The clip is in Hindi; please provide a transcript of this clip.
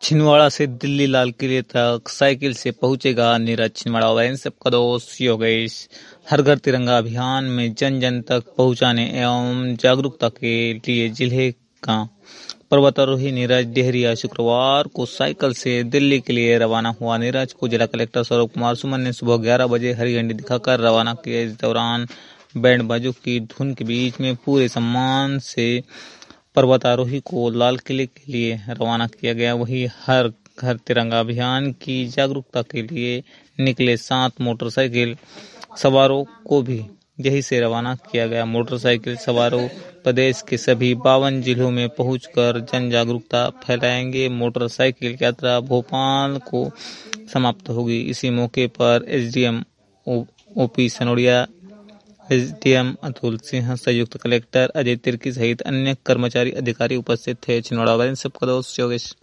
छिंदवाड़ा से दिल्ली लाल किले तक साइकिल से पहुंचेगा नीरज छिंदवाड़ा। वैन सबका दोस्त योगेश। हर घर तिरंगा अभियान में जन जन तक पहुंचाने एवं जागरूकता के लिए जिले का पर्वतारोही नीरज डेहरिया शुक्रवार को साइकिल से दिल्ली के लिए रवाना हुआ। नीरज को जिला कलेक्टर सौरभ कुमार सुमन ने सुबह 11 बजे हरी झंडी दिखाकर रवाना किया। इस दौरान बैंड बाजों की धुन के बीच में पूरे सम्मान से पर्वतारोही को लाल किले के लिए रवाना किया गया। वहीं हर घर तिरंगा अभियान की जागरूकता के लिए निकले 7 मोटरसाइकिल सवारों को भी यहीं से रवाना किया गया। मोटरसाइकिल सवारों प्रदेश के सभी 52 जिलों में पहुंचकर जन जागरूकता फैलाएंगे। मोटरसाइकिल यात्रा भोपाल को समाप्त होगी। इसी मौके पर SDM OP Sanodia, SDM Atul Singh, संयुक्त कलेक्टर अजय तिर्की सहित अन्य कर्मचारी अधिकारी उपस्थित थे। छिंदवाड़ा वाले सबका दोस्त योगेश।